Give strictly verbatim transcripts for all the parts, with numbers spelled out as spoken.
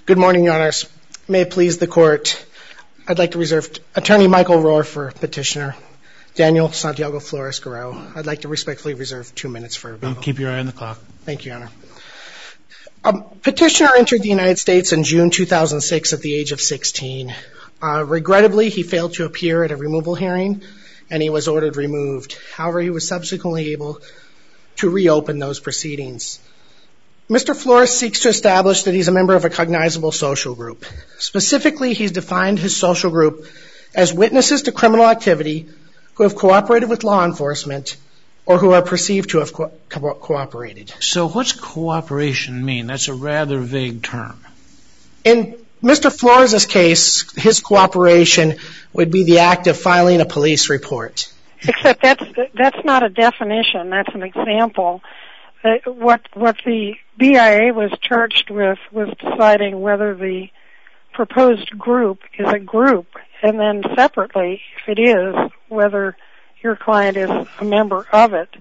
Good morning, Your Honors. May it please the Court, I'd like to reserve Attorney Michael Rohr for petitioner, Daniel Santiago Flores-Guerrero. I'd like to respectfully reserve two minutes for rebuttal. Keep your eye on the clock. Thank you, Your Honor. Um, petitioner entered the United States in June two thousand six at the age of sixteen. Uh, regrettably, he failed to appear at a removal hearing, and he was ordered removed. However, he was subsequently able to reopen those proceedings. Mister Flores seeks to establish that he's a member of a cognizable social group. Specifically, he's defined his social group as witnesses to criminal activity who have cooperated with law enforcement or who are perceived to have co- co- cooperated. So what's cooperation mean? That's a rather vague term. In Mister Flores' case, his cooperation would be the act of filing a police report. Except that's that's not a definition. That's an example. Uh, what what the B I A was charged with was deciding whether the proposed group is a group, and then separately, if it is, whether your client is a member of it.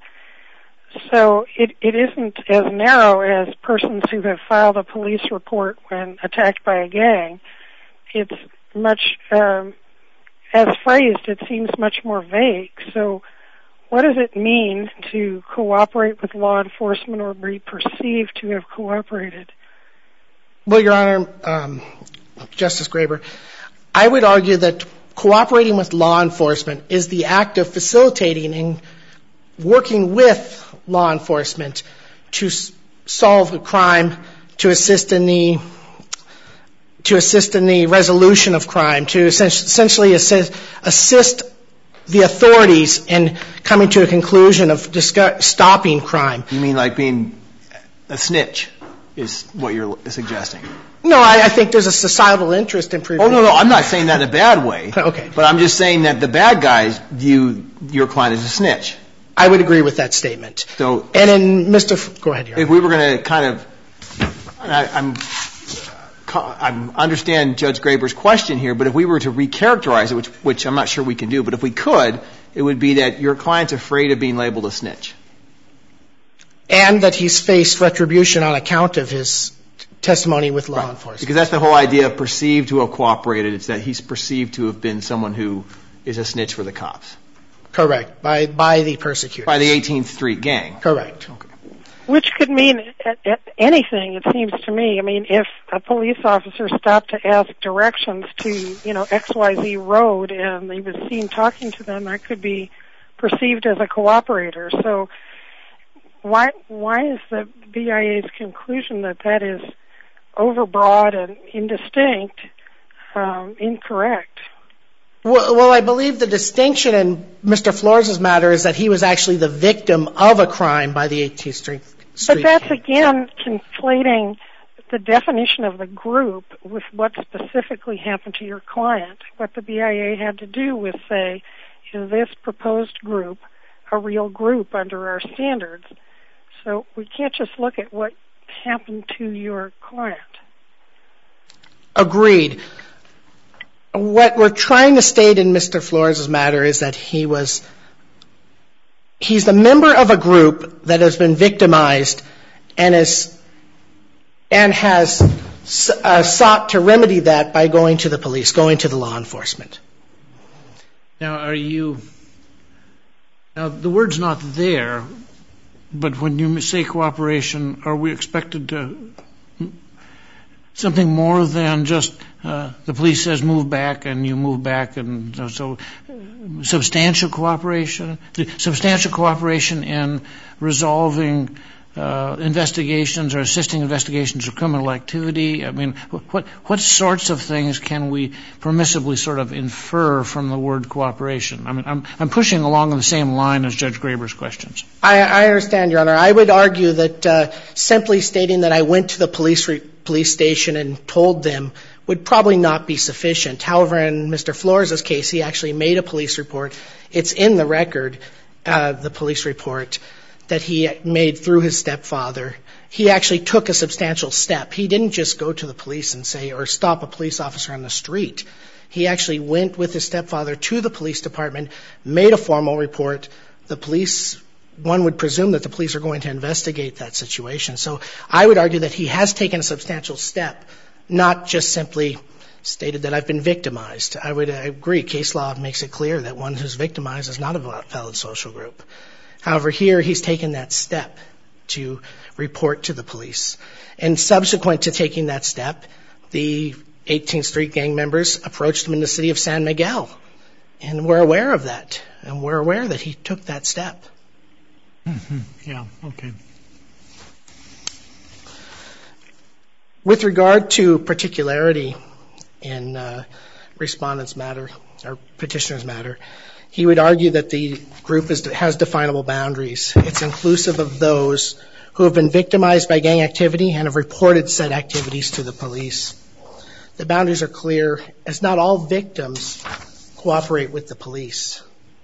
So it, it isn't as narrow as persons who have filed a police report when attacked by a gang. It's much, um, as phrased, it seems much more vague. So what does it mean to cooperate with law enforcement or be perceived to have cooperated? Well, Your Honor, um, Justice Graber, I would argue that cooperating with law enforcement is the act of facilitating and working with law enforcement to s- solve a crime, to assist in the to assist in the resolution of crime, to essentially assist, assist the authorities in coming to a conclusion of discuss, stopping crime. You mean like being a snitch is what you're suggesting? No, I, I think there's a societal interest in preventing. Oh, no, no, I'm not saying that in a bad way. Okay. But I'm just saying that the bad guys view your client as a snitch. I would agree with that statement. So, and in Mister F- go ahead, Your Honor. If we were going to kind of, I, I'm, I understand Judge Graber's question here, but if we were to recharacterize it, which, which I'm not sure we can do, but if we could, it would be that your client's afraid of being labeled a snitch. And that he's faced retribution on account of his testimony with law right. enforcement. Because that's the whole idea of perceived to have cooperated. It's that he's perceived to have been someone who is a snitch for the cops. Correct. By by the persecutors. By the eighteenth Street gang. Correct. Okay. Which could mean anything, it seems to me. I mean, if a police officer stopped to ask directions to, you know, X Y Z road and he was seen talking to them, that could be perceived as a cooperator. So why why is the B I A's conclusion that that is overbroad and indistinct um, incorrect? Well, well, I believe the distinction in Mister Flores' matter is that he was actually the victim of a crime by the eighteenth Street. But that's, again, conflating the definition of the group with what specifically happened to your client. What the B I A had to do was say, is this proposed group a real group under our standards? So we can't just look at what happened to your client. Agreed. What we're trying to state in Mister Flores' matter is that he was, he's the member of a group that has been victimized and is, and has uh, sought to remedy that by going to the police, going to the law enforcement. Now, are you, now the word's not there, but when you say cooperation, are we expected to, something more than just uh, the police says move back and you move back, and so, so uh, substantial cooperation, substantial cooperation in resolving uh, investigations or assisting investigations of criminal activity? I mean, what what sorts of things can we permissibly sort of infer from the word cooperation? I mean, I'm I'm pushing along the same line as Judge Graber's questions. I, I understand, Your Honor. I would argue that uh, simply stating that I went to the police re- police station and told them would probably not be sufficient. However, in Mister Flores' case, he actually made a police report. It's in the record, uh, the police report that he made through his stepfather. He actually took a substantial step. He didn't just go to the police and say, or stop a police officer on the street. He actually went with his stepfather to the police department, made a formal report. The police, one would presume that the police are going to investigate that situation. So I would argue that he has taken a substantial step not just simply stated that I've been victimized. I would agree, case law makes it clear that one who's victimized is not a valid social group. However, here he's taken that step to report to the police. And subsequent to taking that step, the eighteenth Street gang members approached him in the city of San Miguel. And we're aware of that. And we're aware that he took that step. Mm-hmm. Yeah, okay. With regard to particularity in uh, respondent's matter, or petitioner's matter, he would argue that the group is, has definable boundaries. It's inclusive of those who have been victimized by gang activity and have reported said activities to the police. The boundaries are clear, as not all victims cooperate with the police.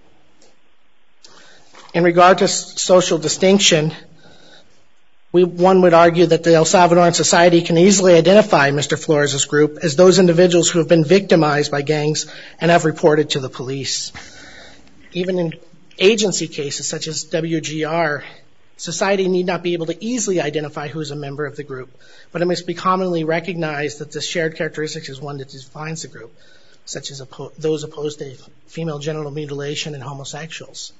In regard to social distinction, we, one would argue that the El Salvadoran society can easily identify Mister Flores' group as those individuals who have been victimized by gangs and have reported to the police. Even in agency cases such as W G R, society need not be able to easily identify who is a member of the group, but it must be commonly recognized that the shared characteristics is one that defines the group, such as oppo- those opposed to female genital mutilation and homosexuals.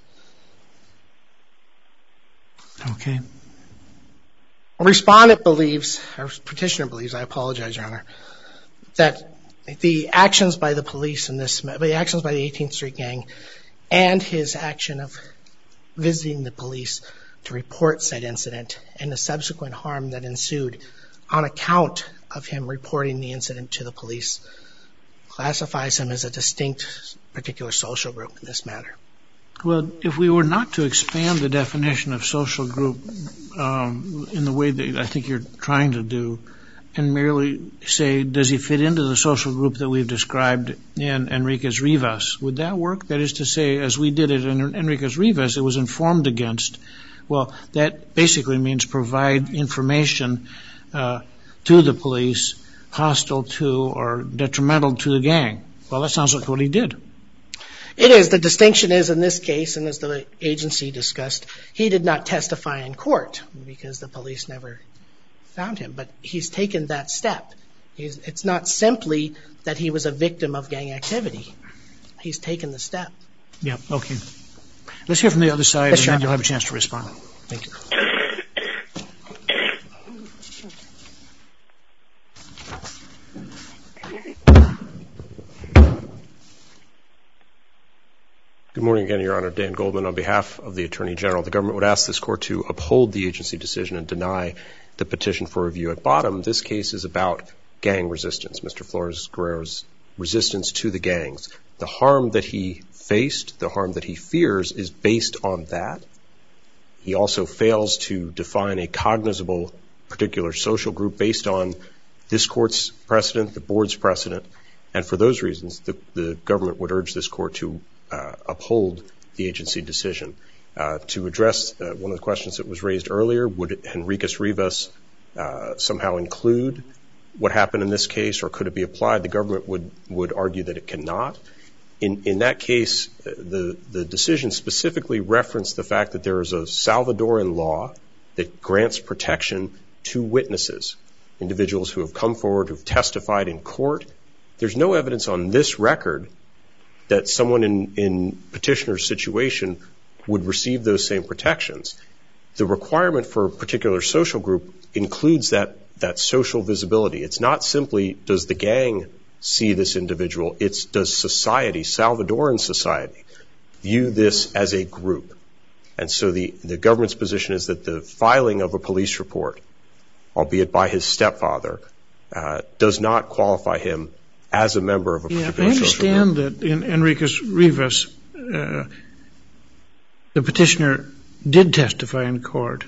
Okay. A respondent believes, or petitioner believes, I apologize, Your Honor, that the actions by the police in this, the actions by the eighteenth Street gang and his action of visiting the police to report said incident and the subsequent harm that ensued on account of him reporting the incident to the police classifies him as a distinct particular social group in this matter. Well, if we were not to expand the definition of social group um, in the way that I think you're trying to do, and merely say, does he fit into the social group that we've described in Enriquez Rivas, would that work? That is to say, as we did it in Enriquez Rivas, it was informed against. Well, that basically means provide information uh, to the police hostile to or detrimental to the gang. Well, that sounds like what he did. It is. The distinction is in this case, and as the agency discussed, he did not testify in court because the police never found him. But he's taken that step. He's, it's not simply that he was a victim of gang activity. He's taken the step. Yeah, okay. Let's hear from the other side, yes, and then you'll have a chance to respond. Thank you. Good morning again, Your Honor. Dan Goldman on behalf of the Attorney General. The government would ask this court to uphold the agency decision and deny the petition for review. At bottom, this case is about gang resistance, Mister Flores Guerrero's resistance to the gangs. The harm that he faced, the harm that he fears, is based on that. He also fails to define a cognizable particular social group based on this court's precedent, the board's precedent, and for those reasons, the, the government would urge this court to uh, uphold the agency decision. Uh, to address uh, one of the questions that was raised earlier, would Enriquez Rivas uh, somehow include what happened in this case, or could it be applied? The government would, would argue that it cannot. In, in that case, the, the decision specifically referenced the fact that there is a Salvadoran law that grants protection to witnesses, individuals who have come forward, who have testified in court. There's no evidence on this record that someone in, in petitioner's situation would receive those same protections. The requirement for a particular social group includes that, that social visibility. It's not simply does the gang see this individual, it's does society, Salvadoran society, view this as a group. And so the, the government's position is that the filing of a police report, albeit by his stepfather, uh, does not qualify him as a member of a particular yeah, social group. I understand that in Enriquez Rivas, uh, the petitioner did testify in court.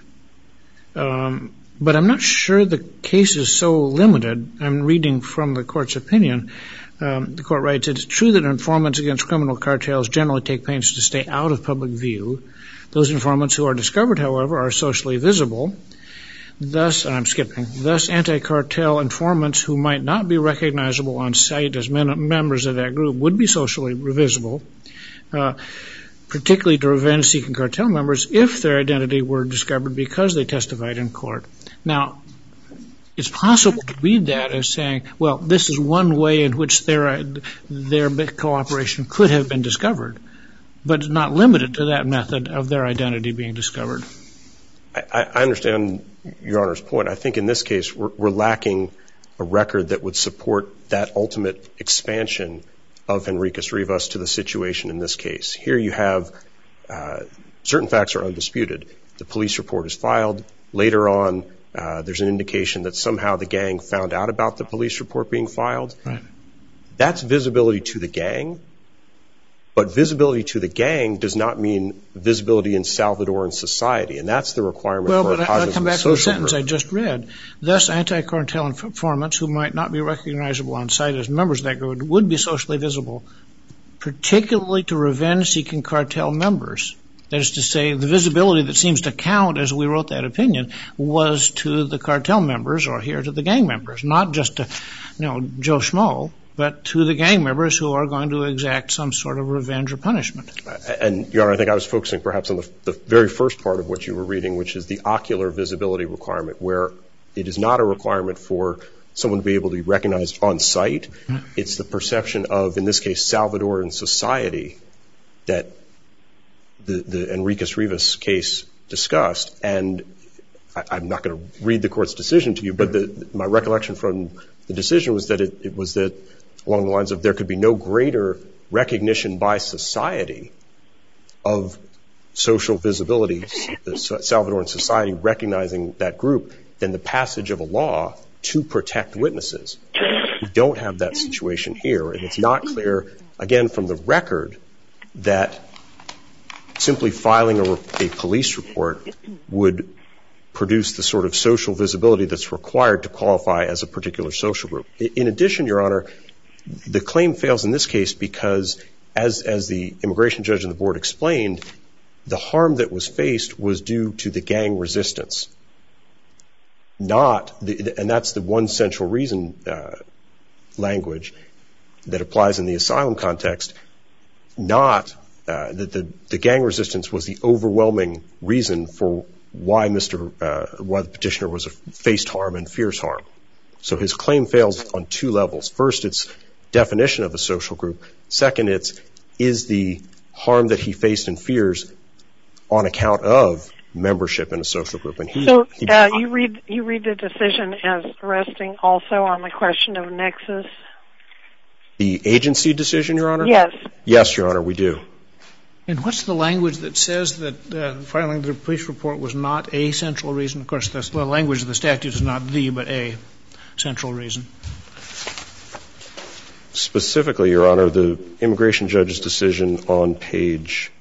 Um, but I'm not sure the case is so limited. I'm reading from the court's opinion. Um, the court writes, it's true that informants against criminal cartels generally take pains to stay out of public view. Those informants who are discovered, however, are socially visible. Thus, and I'm skipping, thus anti-cartel informants who might not be recognizable on sight as men, members of that group would be socially visible, uh, particularly to revenge-seeking cartel members if their identity were discovered because they testified in court. Now, it's possible to read that as saying, well, this is one way in which their, their cooperation could have been discovered, but not limited to that method of their identity being discovered. I, I understand Your Honor's point. I think in this case we're, we're lacking a record that would support that ultimate expansion of Henriquez Rivas to the situation in this case. Here you have uh, certain facts are undisputed. The police report is filed. Later on, uh, there's an indication that somehow the gang found out about the police report being filed. Right. That's visibility to the gang. But visibility to the gang does not mean visibility in Salvadoran society, and that's the requirement well, for a but cognizant I'll come back to the sentence group. I just read. Thus, anti-cartel informants who might not be recognizable on sight as members of that group would be socially visible, particularly to revenge-seeking cartel members. That is to say, the visibility that seems to count, as we wrote that opinion, was to the cartel members, or here to the gang members, not just to, you know, Joe Schmo, but to the gang members who are going to exact some sort of revenge or punishment. And, Your Honor, I think I was focusing perhaps on the, the very first part of what you were reading, which is the ocular visibility requirement, where it is not a requirement for someone to be able to be recognized on sight. Mm-hmm. It's the perception of, in this case, Salvadoran society that the, the Henriquez Rivas case discussed. And I, I'm not going to read the court's decision to you, but the, my recollection from the decision was that it, it was that along the lines of there could be no greater recognition by society of social visibility, the Salvadoran society recognizing that group, than the passage of a law to protect witnesses. We don't have that situation here, and it's not clear, again, from the record that simply filing a, a police report would produce the sort of social visibility that's required to qualify as a particular social group. In addition, Your Honor, the claim fails in this case because, as, as the immigration judge and the board explained, the harm that was faced was due to the gang resistance. Not, the, and that's the one central reason uh, language that applies in the asylum context, not uh, that the, the gang resistance was the overwhelming reason for why Mister Uh, why the petitioner was a faced harm and fears harm. So his claim fails on two levels. First, it's definition of a social group. Second, it's is the harm that he faced and fears on account of membership in a social group. And he, so he, uh, you read you read the decision as resting also on the question of nexus? The agency decision, Your Honor? Yes. Yes, Your Honor, we do. And what's the language that says that uh, filing the police report was not a central reason? Of course, that's, the language of the statute is not the, but a central reason. Specifically, Your Honor, the immigration judge's decision on page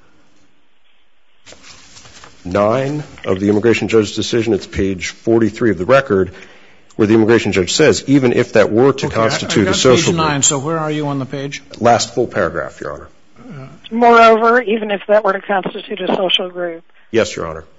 nine of the immigration judge's decision, it's page forty-three of the record, where the immigration judge says, even if that were to okay, constitute I, I a social page nine, group. So where are you on the page? Last full paragraph, Your Honor. Uh, Moreover, even if that were to constitute a social group. Yes, Your Honor.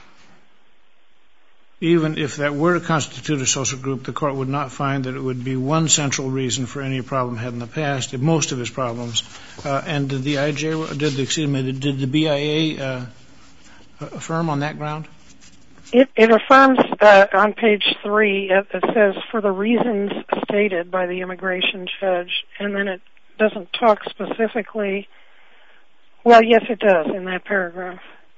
Even if that were to constitute a social group, the court would not find that it would be one central reason for any problem had in the past, most of his problems. Uh, and did the I J, did the, excuse me, did the B I A uh, affirm on that ground? It, it affirms uh, on page three, it, it says, for the reasons stated by the immigration judge, and then it doesn't talk specifically. Well, yes, it does in that paragraph.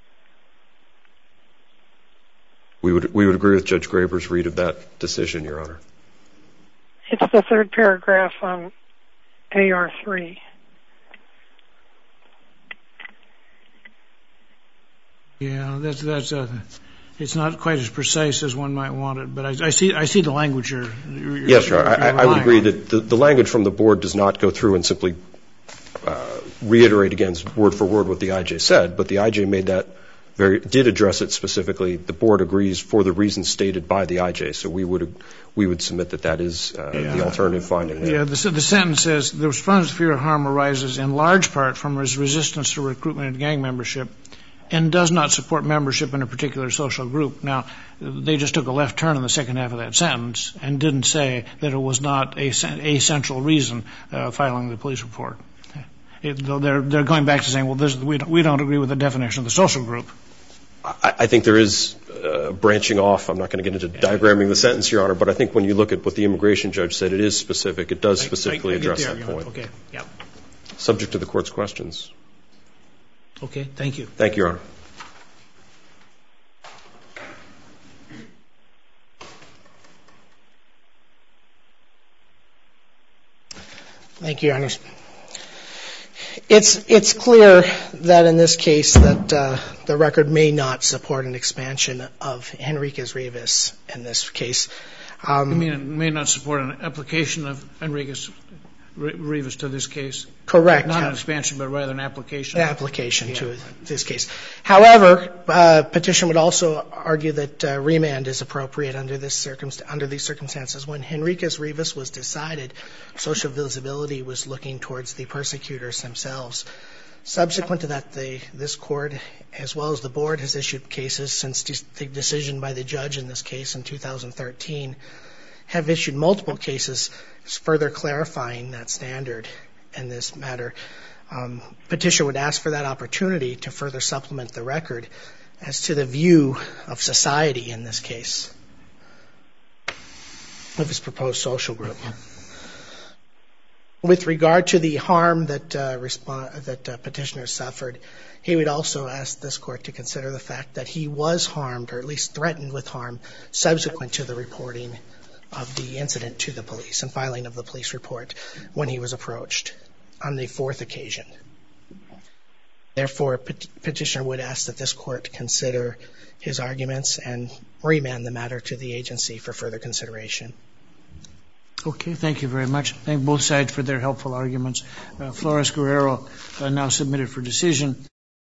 We would we would agree with Judge Graber's read of that decision, Your Honor. It's the third paragraph on A R three. Yeah, that's that's a. It's not quite as precise as one might want it, but I, I see I see the language you're. you're yes, Your Honor. I, I would agree on. that the, the language from the board does not go through and simply uh, reiterate again word for word what the I J said, but the I J made that very did address it specifically. The board agrees for the reasons stated by the I J, so we would we would submit that that is uh, yeah. the alternative finding there. Yeah, the, the sentence says the respondent's fear of harm arises in large part from his resistance to recruitment and gang membership, and does not support membership in a particular social group. Now, they just took a left turn in the second half of that sentence and didn't say that it was not a, a central reason uh, filing the police report. It, they're, they're going back to saying, well, this, we, don't, we don't agree with the definition of the social group. I, I think there is uh, branching off. I'm not going to get into diagramming the sentence, Your Honor, but I think when you look at what the immigration judge said, it is specific. It does specifically I, I, I address there, that Your point. Honor. Okay. Yeah. Subject to the Court's questions. Okay. Thank you. Thank you, Your Honor. Thank you, Your Honor. It's it's clear that in this case that uh, the record may not support an expansion of Henriquez Rivas in this case. Um, you mean it may not support an application of Henriquez Rivas to this case? Correct. Not an expansion, but rather an application. An application yeah. to this case. However, uh, petition would also argue that uh, remand is appropriate under this circumst- under these circumstances. When Henriquez Rivas was decided, social visibility was looking towards the persecutors themselves. Subsequent to that, the, this court, as well as the board, has issued cases since de- the decision by the judge in this case in two thousand thirteen, have issued multiple cases further clarifying that standard in this matter. Um, petitioner would ask for that opportunity to further supplement the record as to the view of society in this case of his proposed social group. With regard to the harm that uh, resp- that uh, petitioner suffered, he would also ask this court to consider the fact that he was harmed, or at least threatened with harm, subsequent to the reporting of the incident to the police and filing of the police report when he was approached on the fourth occasion. Therefore, pet- petitioner would ask that this court consider his arguments and remand the matter to the agency for further consideration. Okay, thank you very much. Thank both sides for their helpful arguments. Uh, Flores Guerrero uh, now submitted for decision.